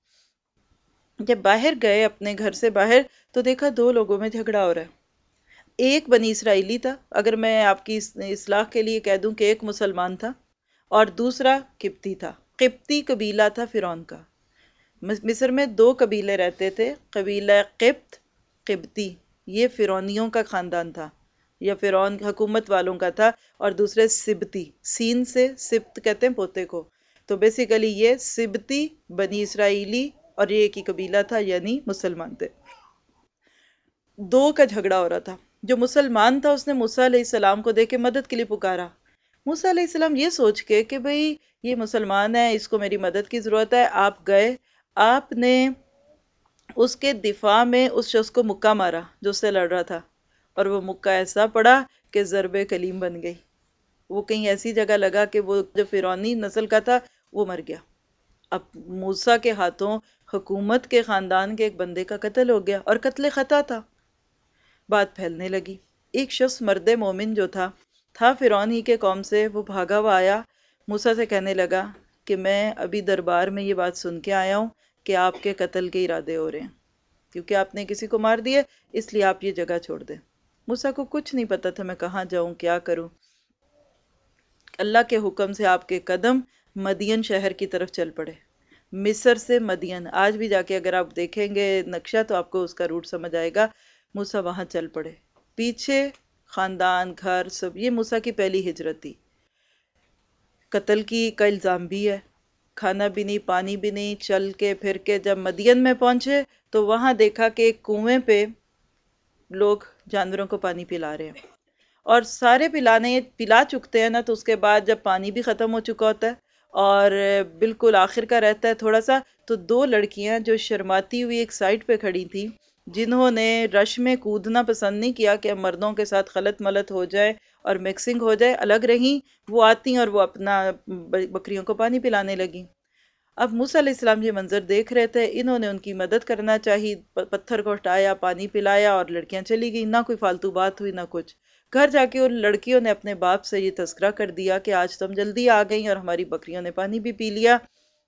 A: جب باہر گئے اپنے گھر سے باہر، تو دیکھا دو لوگوں میں جھگڑا ہو رہا ہے۔ ایک بنی اسرائیلی تھا، اگر میں آپ کی اصلاح کے لیے کہہ دوں کہ ایک مسلمان تھا، اور دوسرا قبطی تھا۔ قبطی قبیلہ تھا فرعون کا۔ مصر میں دو قبیلے رہتے تھے، قبیلہ قبط، قبطی، یہ فرعونیوں کا خاندان تھا، یا فرعون حکومت والوں کا تھا، اور دوسرے سبتی، سین سے سبت کہتے ہیں پوتے کو، تو بیسیکلی یہ سبتی، بنی اسرائیلی، اور یہ ایک ہی قبیلہ تھا، یعنی مسلمان تھے۔ دو کا جھگڑا ہو رہا تھا۔ جو مسلمان تھا اس نے موسیٰ علیہ السلام کو دیکھ کے مدد کے لیے پکارا۔ موسیٰ علیہ السلام یہ سوچ کے کہ بھئی یہ مسلمان ہے، اس کو میری مدد کی ضرورت ہے، آپ گئے، آپ نے اس کے دفاع میں اس شخص کو مکہ مارا جو اس سے لڑ رہا تھا، اور وہ مکہ ایسا پڑا کہ ضرب کلیم بن گئی، وہ کہیں ایسی جگہ لگا کہ وہ جو فرعونی نسل کا تھا وہ مر گیا۔ اب موسیٰ کے ہاتھوں حکومت کے خاندان کے ایک بندے کا قتل ہو گیا، اور قتل خطا تھا۔ بات پھیلنے لگی۔ ایک شخص مرد مومن جو تھا فرعون ہی کے قوم سے، وہ بھاگا ہوا آیا، موسیٰ سے کہنے لگا کہ میں ابھی دربار میں یہ بات سن کے آیا ہوں کہ آپ کے قتل کے ارادے ہو رہے ہیں، کیونکہ آپ نے کسی کو مار دیے، اس لیے آپ یہ جگہ چھوڑ دیں۔ موسیٰ کو کچھ نہیں پتا تھا میں کہاں جاؤں، کیا کروں۔ اللہ کے حکم سے آپ کے قدم مدین شہر کی طرف چل پڑے۔ مصر سے مدین، آج بھی جا کے اگر آپ دیکھیں گے نقشہ تو آپ کو اس کا روٹ سمجھ آئے گا۔ موسیٰ وہاں چل پڑے، پیچھے خاندان، گھر، سب۔ یہ موسیٰ کی پہلی ہجرت تھی۔ قتل کا الزام بھی ہے، کھانا بھی نہیں، پانی بھی نہیں، چل کے پھر کے جب مدین میں پہنچے تو وہاں دیکھا کہ ایک کنویں پہ لوگ جانوروں کو پانی پلا رہے ہیں، اور سارے پلا چکتے ہیں نا، تو اس کے بعد جب پانی بھی ختم ہو چکا ہوتا ہے اور بالکل آخر کا رہتا ہے تھوڑا سا، تو دو لڑکیاں جو شرماتی ہوئی ایک سائڈ پہ کھڑی تھی، جنہوں نے رش میں کودنا پسند نہیں کیا کہ مردوں کے ساتھ خلط ملط ہو جائے اور مکسنگ ہو جائے، الگ رہیں، وہ آتی اور وہ اپنا بکریوں کو پانی پلانے لگیں۔ اب موسیٰ علیہ السلام یہ منظر دیکھ رہے تھے، انہوں نے ان کی مدد کرنا چاہی، پتھر کو ہٹایا، پانی پلایا، اور لڑکیاں چلی گئیں، نہ کوئی فالتو بات ہوئی نہ کچھ۔ گھر جا کے ان لڑکیوں نے اپنے باپ سے یہ تذکرہ کر دیا کہ آج تم جلدی آ گئیں اور ہماری بکریوں نے پانی بھی پی لیا۔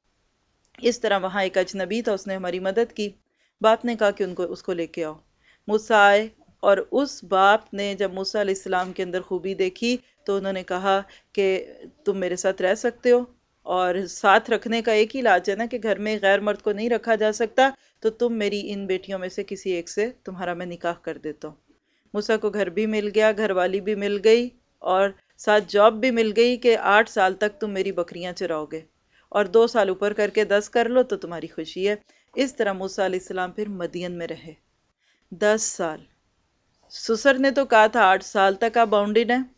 A: اس طرح وہاں ایک اجنبی تھا، اس نے ہماری مدد کی۔ باپ نے کہا کہ اس کو لے کے آؤ۔ موسیٰ آئے، اور اس باپ نے جب موسیٰ علیہ السلام کے اندر خوبی دیکھی تو انہوں نے کہا کہ تم میرے ساتھ رہ سکتے ہو، اور ساتھ رکھنے کا ایک ہی علاج ہے نا کہ گھر میں غیر مرد کو نہیں رکھا جا سکتا، تو تم میری ان بیٹیوں میں سے کسی ایک سے تمہارا میں نکاح کر دیتا ہوں۔ موسیٰ کو گھر بھی مل گیا، گھر والی بھی مل گئی، اور ساتھ جاب بھی مل گئی کہ 8 سال تک تم میری بکریاں چراؤ گے، اور 2 سال اوپر کر کے 10 کر لو تو تمہاری خوشی ہے۔ اس طرح موسیٰ علیہ السلام پھر مدین میں رہے 10 سال۔ سسر نے تو کہا تھا 8 سال تک آپ باؤنڈڈ ہیں،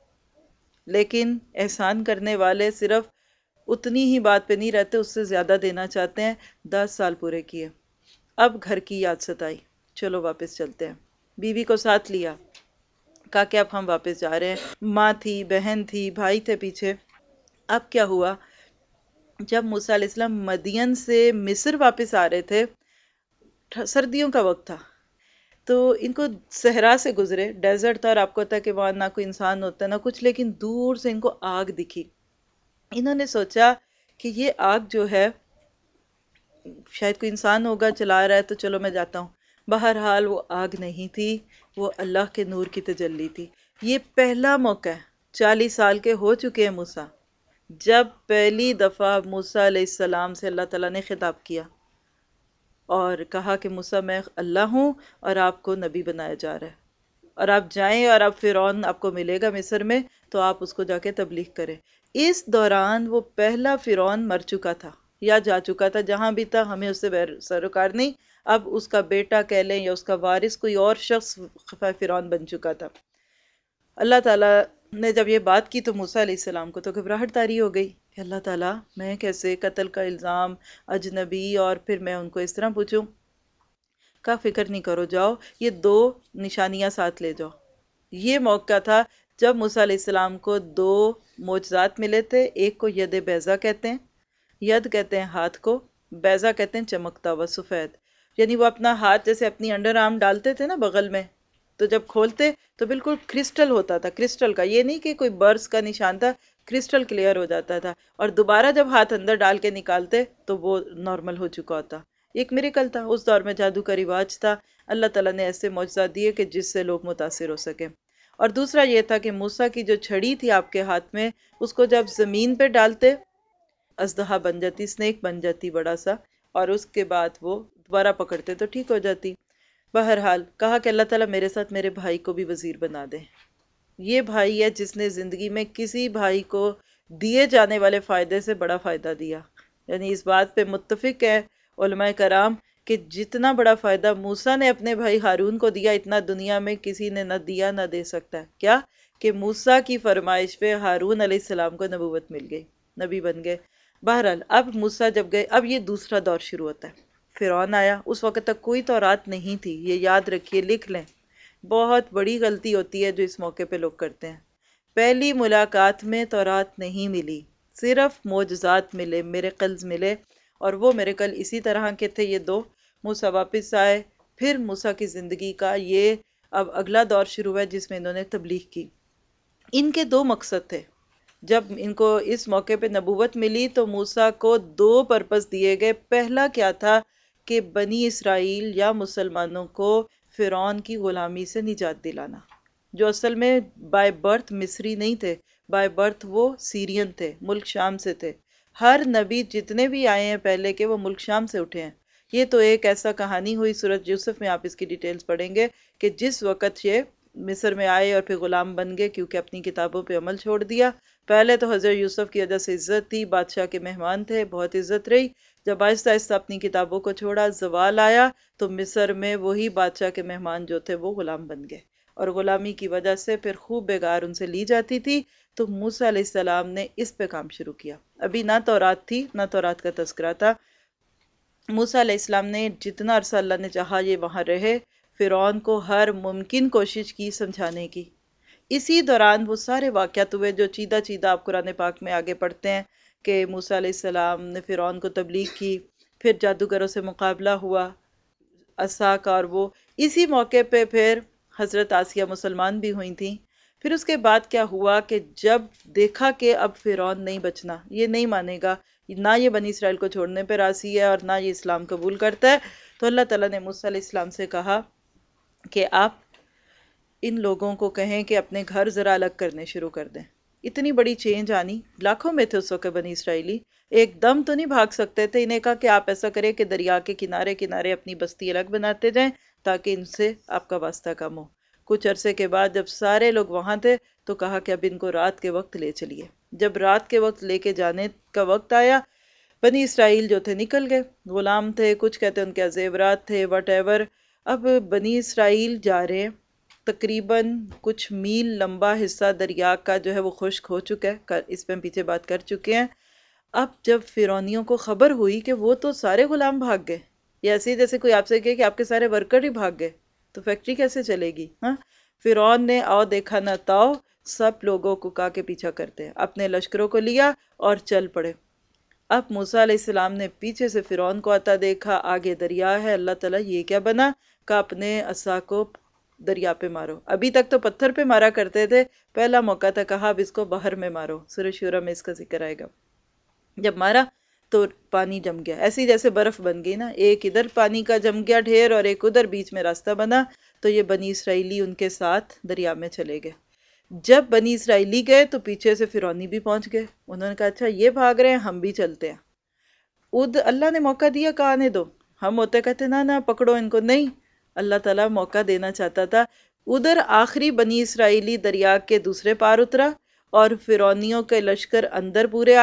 A: لیکن احسان کرنے والے صرف اتنی ہی بات پہ نہیں رہتے، اس سے زیادہ دینا چاہتے ہیں۔ 10 سال پورے کیے، اب گھر کی یاد ستائی، چلو واپس چلتے ہیں۔ بیوی کو ساتھ لیا، کہا کہ اب ہم واپس جا رہے ہیں۔ ماں تھی، بہن تھی، بھائی تھے پیچھے۔ اب کیا ہوا، جب موسیٰ علیہ السلام مدین سے مصر واپس آ رہے تھے، سردیوں کا وقت تھا، تو ان کو صحرا سے گزرے، ڈیزرٹ تھا، اور آپ کو پتا ہے کہ وہاں نہ کوئی انسان ہوتا ہے نہ کچھ، لیکن دور سے ان کو آگ دکھی۔ انہوں نے سوچا کہ یہ آگ جو ہے شاید کوئی انسان ہوگا چلا رہا ہے، تو چلو میں جاتا ہوں۔ بہرحال وہ آگ نہیں تھی، وہ اللہ کے نور کی تجلی تھی۔ یہ پہلا موقع ہے، 40 سال کے ہو چکے ہیں موسیٰ، جب پہلی دفعہ موسیٰ علیہ السلام سے اللہ تعالیٰ نے خطاب کیا اور کہا کہ موسیٰ میں اللہ ہوں اور آپ کو نبی بنایا جا رہا ہے، اور آپ جائیں، اور اب فرعون آپ کو ملے گا مصر میں، تو آپ اس کو جا کے تبلیغ کریں۔ اس دوران وہ پہلا فرعون مر چکا تھا، یا جا چکا تھا، جہاں بھی تھا ہمیں اس سے سروکار نہیں، اب اس کا بیٹا کہہ لیں یا اس کا وارث کوئی اور شخص فرعون بن چکا تھا۔ اللہ تعالیٰ نے جب یہ بات کی تو موسیٰ علیہ السلام کو تو گھبراہٹ طاری ہو گئی کہ اللہ تعالیٰ میں کیسے، قتل کا الزام، اجنبی، اور پھر میں ان کو اس طرح پوچھوں۔ کا فکر نہیں کرو، جاؤ یہ 2 نشانیاں ساتھ لے جاؤ۔ یہ موقع تھا جب موسیٰ علیہ السلام کو 2 معجزات ملے تھے، ایک کو ید بیضا کہتے ہیں، ید کہتے ہیں ہاتھ کو، بیضا کہتے ہیں چمکتا ہوا سفید، یعنی وہ اپنا ہاتھ جیسے اپنی انڈر آرم ڈالتے تھے نا بغل میں، تو جب کھولتے تو بالکل کرسٹل ہوتا تھا، کرسٹل کا، یہ نہیں کہ کوئی برس کا نشان تھا، کرسٹل کلیئر ہو جاتا تھا، اور دوبارہ جب ہاتھ اندر ڈال کے نکالتے تو وہ نارمل ہو چکا ہوتا۔ ایک میریکل تھا، اس دور میں جادو کا رواج تھا، اللہ تعالیٰ نے ایسے معجزات دیے کہ جس سے لوگ متاثر ہو سکیں۔ اور دوسرا یہ تھا کہ موسیٰ کی جو چھڑی تھی آپ کے ہاتھ میں، اس کو جب زمین پہ ڈالتے اژدہا بن جاتی، سنیک بن جاتی بڑا سا، اور اس کے بعد وہ دوبارہ پکڑتے تو ٹھیک ہو جاتی۔ بہرحال کہا کہ اللہ تعالیٰ میرے ساتھ میرے بھائی کو بھی وزیر بنا دے۔ یہ بھائی ہے جس نے زندگی میں کسی بھائی کو دیے جانے والے فائدے سے بڑا فائدہ دیا، یعنی اس بات پہ متفق ہے علماء کرام کہ جتنا بڑا فائدہ موسیٰ نے اپنے بھائی ہارون کو دیا، اتنا دنیا میں کسی نے نہ دیا نہ دے سکتا ہے۔ کیا کہ موسیٰ کی فرمائش پہ ہارون علیہ السلام کو نبوت مل گئی، نبی بن گئے۔ بہرحال اب موسیٰ جب گئے، اب یہ دوسرا دور شروع ہوتا ہے۔ فرعون آیا، اس وقت تک کوئی تورات نہیں تھی، یہ یاد رکھیے، لکھ لیں، بہت بڑی غلطی ہوتی ہے جو اس موقع پہ لوگ کرتے ہیں۔ پہلی ملاقات میں تورات نہیں ملی، صرف معجزات ملے، میریکلز ملے، اور وہ میریکل اسی طرح کے تھے یہ 2۔ موسیٰ واپس آئے، پھر موسیٰ کی زندگی کا یہ اب اگلا دور شروع ہوا جس میں انہوں نے تبلیغ کی۔ ان کے 2 مقصد تھے۔ جب ان کو اس موقع پہ نبوت ملی تو موسیٰ کو 2 پرپس دیے گئے۔ پہلا کیا تھا کہ بنی اسرائیل یا مسلمانوں کو فرعون کی غلامی سے نجات دلانا، جو اصل میں بائی برتھ مصری نہیں تھے، بائی برتھ وہ سیرین تھے، ملک شام سے تھے۔ ہر نبی جتنے بھی آئے ہیں پہلے کے وہ ملک شام سے اٹھے ہیں۔ یہ تو ایک ایسا کہانی ہوئی سورۃ یوسف میں، آپ اس کی ڈیٹیلز پڑھیں گے کہ جس وقت یہ مصر میں آئے اور پھر غلام بن گئے کیونکہ اپنی کتابوں پہ عمل چھوڑ دیا۔ پہلے تو حضرت یوسف کی وجہ سے عزت تھی، بادشاہ کے مہمان تھے، بہت عزت رہی۔ جب آہستہ آہستہ اپنی کتابوں کو چھوڑا، زوال آیا، تو مصر میں وہی بادشاہ کے مہمان جو تھے وہ غلام بن گئے، اور غلامی کی وجہ سے پھر خوب بیگار ان سے لی جاتی تھی۔ تو موسیٰ علیہ السلام نے اس پہ کام شروع کیا۔ ابھی نہ تورات تھی، نہ تورات کا تذکرہ تھا۔ موسیٰ علیہ السلام نے جتنا عرصہ اللہ نے چاہا یہ وہاں رہے، فرعون کو ہر ممکن کوشش کی سمجھانے کی۔ اسی دوران وہ سارے واقعات ہوئے جو چیدہ چیدہ آپ قرآن پاک میں آگے پڑھتے ہیں کہ موسیٰ علیہ السلام نے فرعون کو تبلیغ کی، پھر جادوگروں سے مقابلہ ہوا عصا کا، اور وہ اسی موقع پہ پھر حضرت آسیہ مسلمان بھی ہوئی تھیں۔ پھر اس کے بعد کیا ہوا کہ جب دیکھا کہ اب فرعون نہیں بچنا، یہ نہیں مانے گا، نہ یہ بنی اسرائیل کو چھوڑنے پہ راضی ہے اور نہ یہ اسلام قبول کرتا ہے، تو اللہ تعالیٰ نے موسیٰ علیہ السلام سے کہا کہ آپ ان لوگوں کو کہیں کہ اپنے گھر ذرا الگ کرنے شروع کر دیں۔ اتنی بڑی چینج آنی، لاکھوں میں تھے اس وقت بنی اسرائیلی، ایک دم تو نہیں بھاگ سکتے تھے۔ انہیں کہا کہ آپ ایسا کریں کہ دریا کے کنارے کنارے اپنی بستی الگ بناتے جائیں تاکہ ان سے آپ کا واسطہ کم ہو۔ کچھ عرصے کے بعد جب سارے لوگ وہاں تھے تو کہا کہ اب ان کو رات کے وقت لے چلیے۔ جب رات کے وقت لے کے جانے کا وقت آیا، بنی اسرائیل جو تھے نکل گئے، غلام تھے، کچھ کہتے ہیں ان کے زیورات تھے، وٹ ایور۔ اب بنی اسرائیل جا رہے ہیں، تقریباً کچھ میل لمبا حصہ دریا کا جو ہے وہ خشک ہو چکا ہے، اس پہ ہم پیچھے بات کر چکے ہیں۔ اب جب فرعونیوں کو خبر ہوئی کہ وہ تو سارے غلام بھاگ گئے، یا ایسے جیسے کوئی آپ سے کہے کہ آپ کے سارے ورکر ہی بھاگ گئے تو فیکٹری کیسے چلے گی؟ ہاں، فرعون نے آؤ دیکھا نہ تاؤ، سب لوگوں کو کہا کہ پیچھا کرتے ہیں، اپنے لشکروں کو لیا اور چل پڑے۔ اب موسیٰ علیہ السلام نے پیچھے سے فرعون کو آتا دیکھا، آگے دریا ہے، اللہ تعالیٰ یہ کیا بنا؟ کہ اپنے عصا کو دریا پہ مارو۔ ابھی تک تو پتھر پہ مارا کرتے تھے، پہلا موقع تھا کہا اب اس کو باہر میں مارو، سورہ شورہ میں اس کا ذکر آئے گا۔ جب مارا تو پانی جم گیا، ایسی جیسے برف بن گئی نا، ایک ادھر پانی کا جم گیا ڈھیر اور ایک ادھر، بیچ میں راستہ بنا، تو یہ بنی اسرائیلی ان کے ساتھ دریا میں چلے گئے۔ جب بنی اسرائیلی گئے تو پیچھے سے فرعونی بھی پہنچ گئے، انہوں نے کہا اچھا یہ بھاگ رہے ہیں، ہم بھی چلتے ہیں۔ اللہ نے موقع دیا کہ آنے دو، ہم ہوتے کہتے نہ پکڑو ان کو، نہیں، اللہ تعالیٰ موقع دینا چاہتا تھا۔ ادھر آخری بنی اسرائیلی دریا کے دوسرے پار اترا اور فرعونیوں کے لشکر اندر پورے آ گئے،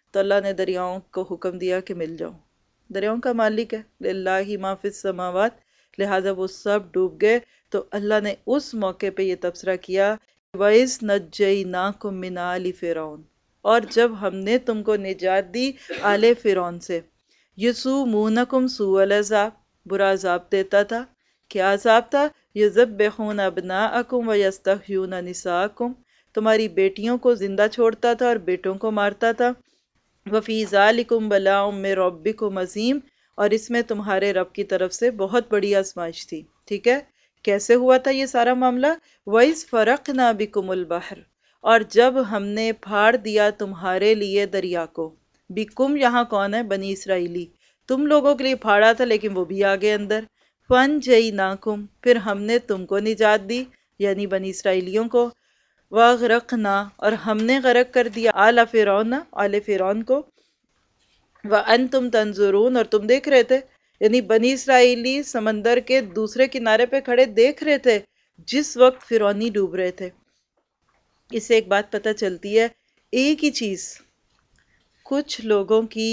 A: تو اللہ نے دریاؤں کو حکم دیا کہ مل جاؤ. دریاؤں کا مالک ہے، للہ ما فی السماوات، لہٰذا وہ سب ڈوب گئے. تو اللہ نے اس موقع پہ یہ تبصرہ کیا، وَإِذْ نَجَّيْنَاكُمْ مِنْ آلِ فِرْعَوْنَ، اور جب ہم نے تم کو نجات دی آل فرعون سے. یسومونکم سوء العذاب، برا عذاب دیتا تھا. کیا عذاب تھا؟ یذبحون ابناءکم ویستحیون نساءکم، تمہاری بیٹیوں کو زندہ چھوڑتا تھا اور بیٹوں کو مارتا تھا. وفی ذالکم بلاء من ربکم عظیم، اور اس میں تمہارے رب کی طرف سے بہت بڑی آزمائش تھی. ٹھیک ہے، کیسے ہوا تھا یہ سارا معاملہ؟ وَإِذْ فَرَقْنَا بِكُمُ الْبَحْرَ، اور جب ہم نے پھاڑ دیا تمہارے لیے دریا کو. بکم یہاں کون ہے؟ بنی اسرائیلی. تم لوگوں کے لیے پھاڑا تھا لیکن وہ بھی آگے اندر. فَانْجَيْنَاكُمْ، پھر ہم نے تم کو نجات دی، یعنی بنی اسرائیلیوں کو. وَأَغْرَقْنَا، اور ہم نے غرق کر دیا آل فرعون، آل فرعون کو. وَأَنْتُمْ تَنْظُرُونَ، اور تم دیکھ رہے تھے. یعنی بنی اسرائیلی سمندر کے دوسرے کنارے پہ کھڑے دیکھ رہے تھے جس وقت فرعونی ڈوب رہے تھے. اس سے ایک بات پتہ چلتی ہے، ایک ہی چیز کچھ لوگوں کی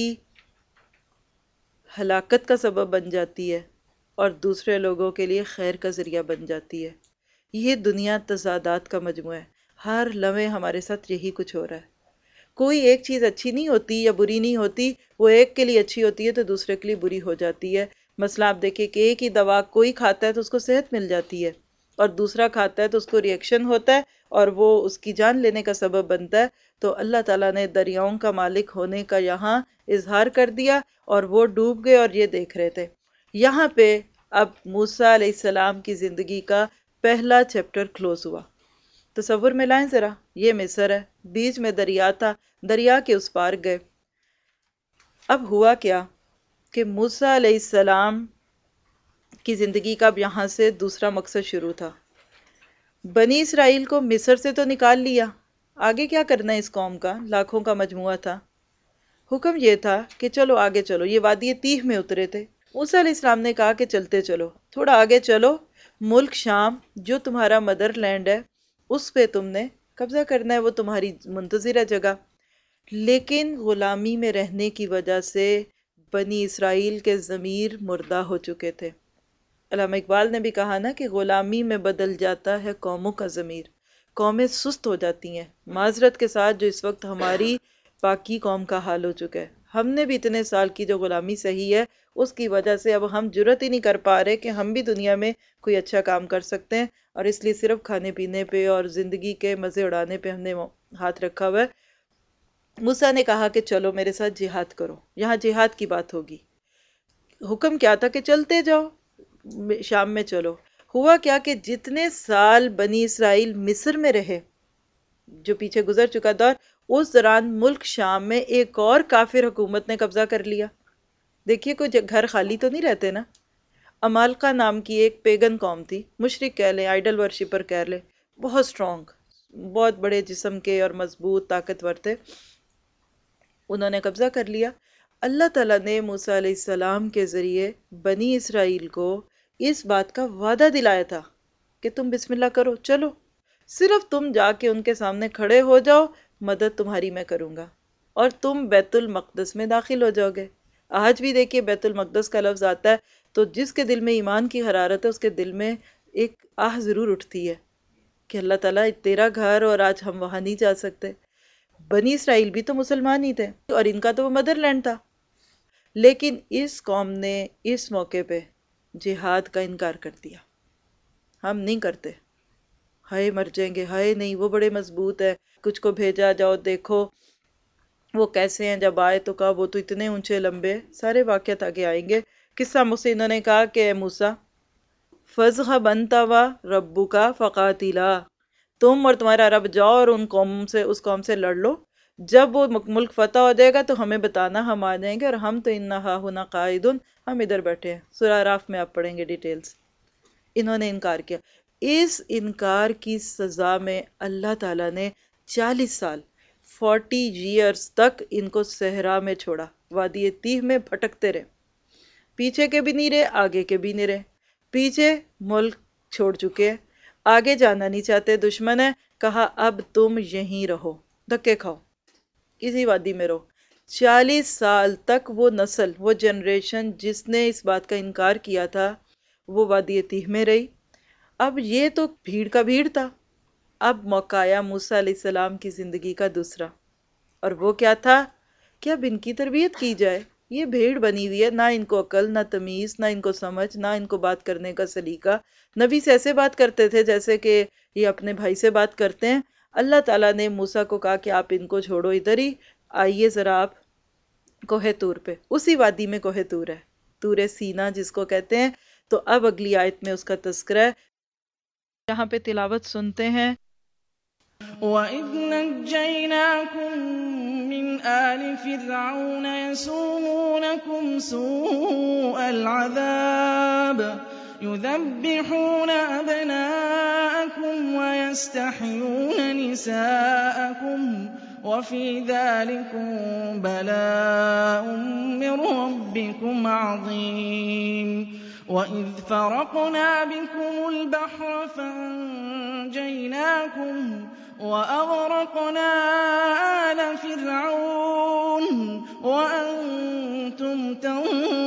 A: ہلاکت کا سبب بن جاتی ہے اور دوسرے لوگوں کے لیے خیر کا ذریعہ بن جاتی ہے. یہ دنیا تضادات کا مجموعہ ہے، ہر لمحے ہمارے ساتھ یہی کچھ ہو رہا ہے. کوئی ایک چیز اچھی نہیں ہوتی یا بری نہیں ہوتی، وہ ایک کے لیے اچھی ہوتی ہے تو دوسرے کے لیے بری ہو جاتی ہے. مثلا آپ دیکھیں کہ ایک ہی دوا کوئی کھاتا ہے تو اس کو صحت مل جاتی ہے، اور دوسرا کھاتا ہے تو اس کو ریئیکشن ہوتا ہے اور وہ اس کی جان لینے کا سبب بنتا ہے. تو اللہ تعالیٰ نے دریاؤں کا مالک ہونے کا یہاں اظہار کر دیا، اور وہ ڈوب گئے اور یہ دیکھ رہے تھے. یہاں پہ اب موسیٰ علیہ السلام کی زندگی کا پہلا چیپٹر کلوز ہوا. تصور میں لائیں ذرا، یہ مصر ہے، بیچ میں دریا تھا، دریا کے اس پار گئے. اب ہوا کیا کہ موسیٰ علیہ السلام کی زندگی کا اب یہاں سے دوسرا مقصد شروع تھا. بنی اسرائیل کو مصر سے تو نکال لیا، آگے کیا کرنا ہے اس قوم کا؟ لاکھوں کا مجموعہ تھا. حکم یہ تھا کہ چلو آگے چلو. یہ وادی تیہ میں اترے تھے. موسیٰ علیہ السلام نے کہا کہ چلتے چلو، تھوڑا آگے چلو، ملک شام جو تمہارا مدر لینڈ ہے اس پہ تم نے قبضہ کرنا ہے، وہ تمہاری منتظرہ جگہ. لیکن غلامی میں رہنے کی وجہ سے بنی اسرائیل کے ضمیر مردہ ہو چکے تھے. علامہ اقبال نے بھی کہا نا کہ غلامی میں بدل جاتا ہے قوموں کا ضمیر، قومیں سست ہو جاتی ہیں. معذرت کے ساتھ جو اس وقت ہماری باقی قوم کا حال ہو چکا ہے، ہم نے بھی اتنے سال کی جو غلامی سہی ہے اس کی وجہ سے اب ہم جرت ہی نہیں کر پا رہے کہ ہم بھی دنیا میں کوئی اچھا کام کر سکتے ہیں، اور اس لیے صرف کھانے پینے پہ اور زندگی کے مزے اڑانے پہ ہم نے ہاتھ رکھا ہوا ہے. موسیٰ نے کہا کہ چلو میرے ساتھ جہاد کرو. یہاں جہاد کی بات ہوگی. حکم کیا تھا کہ چلتے جاؤ، شام میں چلو. ہوا کیا کہ جتنے سال بنی اسرائیل مصر میں رہے، جو پیچھے گزر چکا دور، اس دوران ملک شام میں ایک اور کافر حکومت نے قبضہ کر لیا. دیکھیے کوئی گھر خالی تو نہیں رہتے نا. عمالقہ نام کی ایک پیگن قوم تھی، مشرک کہہ لیں، آئیڈل ورشپر کہہ لیں، بہت سٹرونگ، بہت بڑے جسم کے اور مضبوط طاقتور تھے. انہوں نے قبضہ کر لیا. اللہ تعالیٰ نے موسیٰ علیہ السلام کے ذریعے بنی اسرائیل کو اس بات کا وعدہ دلایا تھا کہ تم بسم اللہ کرو، چلو، صرف تم جا کے ان کے سامنے کھڑے ہو جاؤ، مدد تمہاری میں کروں گا، اور تم بیت المقدس میں داخل ہو جاؤ گے. آج بھی دیکھیے بیت المقدس کا لفظ آتا ہے تو جس کے دل میں ایمان کی حرارت ہے اس کے دل میں ایک آہ ضرور اٹھتی ہے کہ اللہ تعالیٰ تیرا گھر، اور آج ہم وہاں نہیں جا سکتے. بنی اسرائیل بھی تو مسلمان ہی تھے اور ان کا تو وہ مدر لینڈ تھا. لیکن اس قوم نے اس موقع پہ جہاد کا انکار کر دیا. ہم نہیں کرتے، ہائے مر جائیں گے، ہائے نہیں، وہ بڑے مضبوط ہے، کچھ کو بھیجا جاؤ، دیکھو وہ کیسے ہیں، جب آئے تو کہا وہ تو اتنے اونچے لمبے. سارے واقعات آگے آئیں گے. قصہ مجھ سے انہوں نے کہا کہ اے موسیٰ، فَاذْهَبْ أَنْتَ وَرَبُّكَ فَقَاتِلَا، تم اور تمہارا رب جاؤ اور ان قوم سے، اس قوم سے لڑ لو. جب وہ ملک فتح ہو جائے گا تو ہمیں بتانا، ہم آ جائیں گے، اور ہم تو اِنَّا ہَاهُنَا قَاعِدُونَ، ہم ادھر بیٹھے ہیں. سورہ اعراف میں آپ پڑھیں گے ڈیٹیلز. انہوں نے انکار کیا. اس انکار کی سزا میں اللہ تعالیٰ نے 40 سال 40 ایئرز تک ان کو صحرا میں چھوڑا، وادی تیہ میں بھٹکتے رہے. پیچھے کے بھی نہیں رہے، آگے کے بھی نہیں رہے. پیچھے ملک چھوڑ چکے ہیں، آگے جانا نہیں چاہتے، دشمن ہے. کہا اب تم یہیں رہو، دھکے کھاؤ، اسی وادی میں رہو. 40 سال تک وہ نسل، وہ جنریشن جس نے اس بات کا انکار کیا تھا، وہ وادی تیہ میں رہی۔ اب یہ تو بھیڑ کا بھیڑ تھا، اب موقع آیا موسیٰ علیہ السلام کی زندگی کا دوسرا، اور وہ کیا تھا کہ اب ان کی تربیت کی جائے۔ یہ بھیڑ بنی ہوئی ہے، نہ ان کو عقل، نہ تمیز، نہ ان کو سمجھ، نہ ان کو بات کرنے کا سلیقہ۔ نبی سے ایسے بات کرتے تھے جیسے کہ یہ اپنے بھائی سے بات کرتے ہیں۔ اللہ تعالیٰ نے موسیٰ کو کہا کہ آپ ان کو چھوڑو ادھر ہی، آئیے ذرا آپ کوہ طور پہ، اسی وادی میں کوہ طور ہے، طور سینا جس کو کہتے ہیں۔ تو اب اگلی آیت میں اس کا تذکرہ ہے، یہاں پہ تلاوت سنتے ہیں۔
B: وَإِذْ نَجَّيْنَاكُم مِّنْ آلِ فِرْعَوْنَ يَسُومُونَكُمْ سُوءَ الْعَذَابِ يُذَبِّحُونَ أَبْنَاءَكُمْ وَيَسْتَحْيُونَ نِسَاءَكُمْ وَفِي ذَلِكُم بَلَاءٌ مِّن رَّبِّكُمْ عَظِيمٌ وَإِذْ فَرَقْنَا بِكُمُ الْبَحْرَ فَأَنجَيْنَاكُمْ وَأَغْرَقْنَا آلَ فِرْعَوْنَ وَأَنتُمْ تَنظُرُونَ